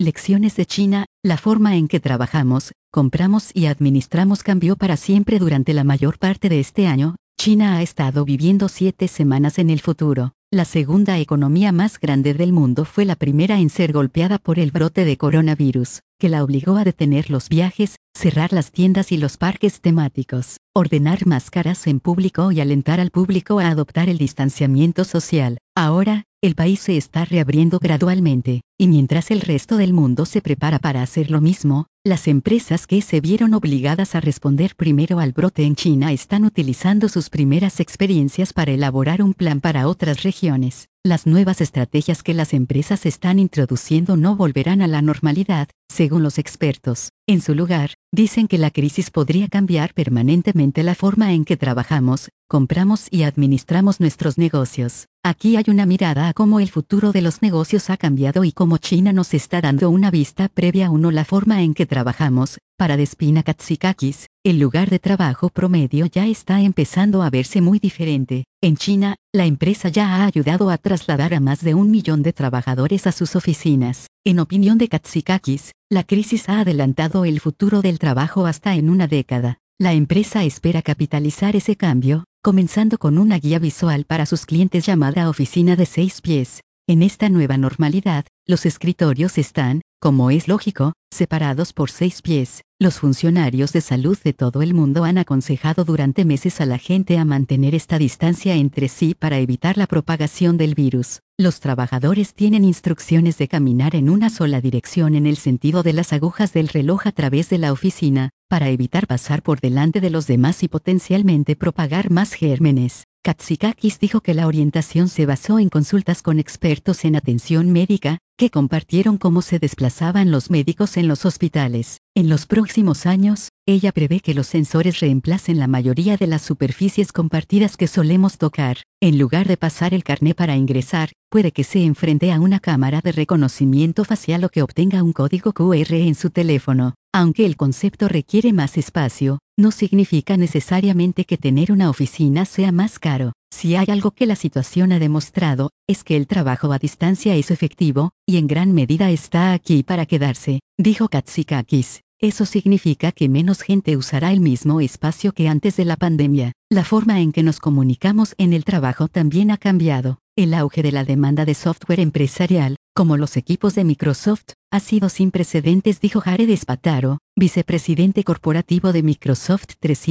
Lecciones de China. La forma en que trabajamos, compramos y administramos cambió para siempre durante la mayor parte de este año. China ha estado viviendo 7 semanas en el futuro. La segunda economía más grande del mundo fue la primera en ser golpeada por el brote de coronavirus, que la obligó a detener los viajes, cerrar las tiendas y los parques temáticos, ordenar máscaras en público y alentar al público a adoptar el distanciamiento social. Ahora, el país se está reabriendo gradualmente, y mientras el resto del mundo se prepara para hacer lo mismo, las empresas que se vieron obligadas a responder primero al brote en China están utilizando sus primeras experiencias para elaborar un plan para otras regiones. Las nuevas estrategias que las empresas están introduciendo no volverán a la normalidad, según los expertos. En su lugar, dicen que la crisis podría cambiar permanentemente la forma en que trabajamos, compramos y administramos nuestros negocios. Aquí hay una mirada a cómo el futuro de los negocios ha cambiado y cómo China nos está dando una vista previa a la forma en que trabajamos. Para Despina Katsikakis, el lugar de trabajo promedio ya está empezando a verse muy diferente. En China, la empresa ya ha ayudado a trasladar a más de 1 millón de trabajadores a sus oficinas. En opinión de Katsikakis, la crisis ha adelantado el futuro del trabajo hasta en una década. La empresa espera capitalizar ese cambio, comenzando con una guía visual para sus clientes llamada Oficina de 6 pies. En esta nueva normalidad, los escritorios están, como es lógico, separados por 6 pies. Los funcionarios de salud de todo el mundo han aconsejado durante meses a la gente a mantener esta distancia entre sí para evitar la propagación del virus. Los trabajadores tienen instrucciones de caminar en una sola dirección en el sentido de las agujas del reloj a través de la oficina, para evitar pasar por delante de los demás y potencialmente propagar más gérmenes. Katsikakis dijo que la orientación se basó en consultas con expertos en atención médica, que compartieron cómo se desplazaban los médicos en los hospitales. En los próximos años, ella prevé que los sensores reemplacen la mayoría de las superficies compartidas que solemos tocar. En lugar de pasar el carné para ingresar, puede que se enfrente a una cámara de reconocimiento facial o que obtenga un código QR en su teléfono. Aunque el concepto requiere más espacio, no significa necesariamente que tener una oficina sea más caro. Si hay algo que la situación ha demostrado, es que el trabajo a distancia es efectivo, y en gran medida está aquí para quedarse, dijo Katsikakis. Eso significa que menos gente usará el mismo espacio que antes de la pandemia. La forma en que nos comunicamos en el trabajo también ha cambiado. El auge de la demanda de software empresarial, como los equipos de Microsoft, ha sido sin precedentes, dijo Jared Spataro, vicepresidente corporativo de Microsoft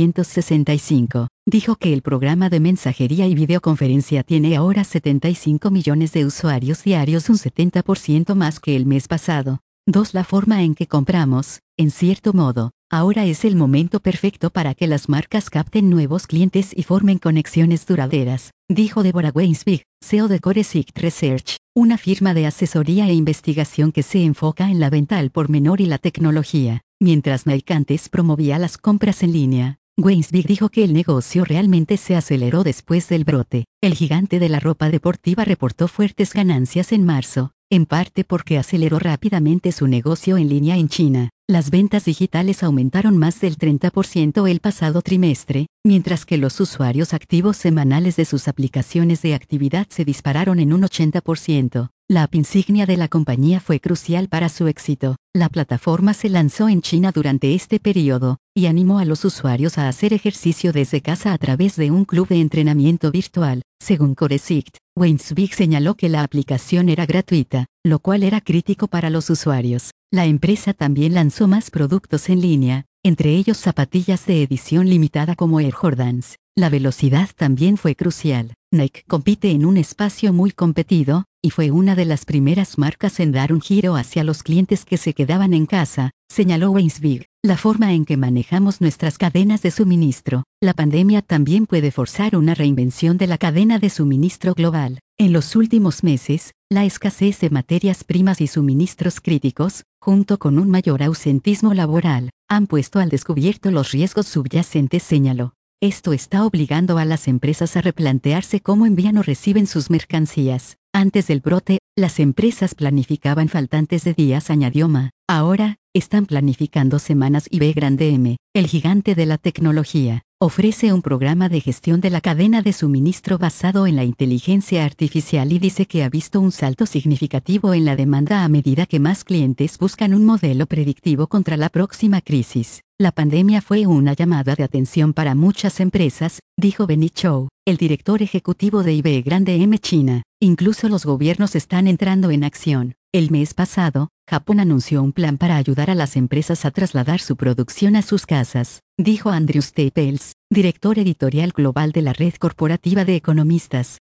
365. Dijo que el programa de mensajería y videoconferencia tiene ahora 75 millones de usuarios diarios, un 70% más que el mes pasado. 2. La forma en que compramos, en cierto modo, ahora es el momento perfecto para que las marcas capten nuevos clientes y formen conexiones duraderas, dijo Deborah Weinswig, CEO de Coresict Research, una firma de asesoría e investigación que se enfoca en la venta al por menor y la tecnología. Mientras Nike antes promovía las compras en línea, Weinswig dijo que el negocio realmente se aceleró después del brote. El gigante de la ropa deportiva reportó fuertes ganancias en marzo, en parte porque aceleró rápidamente su negocio en línea en China. Las ventas digitales aumentaron más del 30% el pasado trimestre, mientras que los usuarios activos semanales de sus aplicaciones de actividad se dispararon en un 80%. La app insignia de la compañía fue crucial para su éxito. La plataforma se lanzó en China durante este periodo, y animó a los usuarios a hacer ejercicio desde casa a través de un club de entrenamiento virtual. Según Coresict, Weinswig señaló que la aplicación era gratuita, lo cual era crítico para los usuarios. La empresa también lanzó más productos en línea, entre ellos zapatillas de edición limitada como Air Jordans. La velocidad también fue crucial. Nike compite en un espacio muy competido, y fue una de las primeras marcas en dar un giro hacia los clientes que se quedaban en casa, señaló Weinswig. La forma en que manejamos nuestras cadenas de suministro. La pandemia también puede forzar una reinvención de la cadena de suministro global. En los últimos meses, la escasez de materias primas y suministros críticos, junto con un mayor ausentismo laboral, han puesto al descubierto los riesgos subyacentes, señaló. Esto está obligando a las empresas a replantearse cómo envían o reciben sus mercancías. Antes del brote, las empresas planificaban faltantes de días, añadió Ma. Ahora, están planificando semanas y B grande M, el gigante de la tecnología, ofrece un programa de gestión de la cadena de suministro basado en la inteligencia artificial y dice que ha visto un salto significativo en la demanda a medida que más clientes buscan un modelo predictivo contra la próxima crisis. La pandemia fue una llamada de atención para muchas empresas, dijo Benny Chou, el director ejecutivo de IBM Grande M China. Incluso los gobiernos están entrando en acción. El mes pasado, Japón anunció un plan para ayudar a las empresas a trasladar su producción a sus casas, dijo Andrew Staples, director editorial global de la Red Corporativa de Economistas.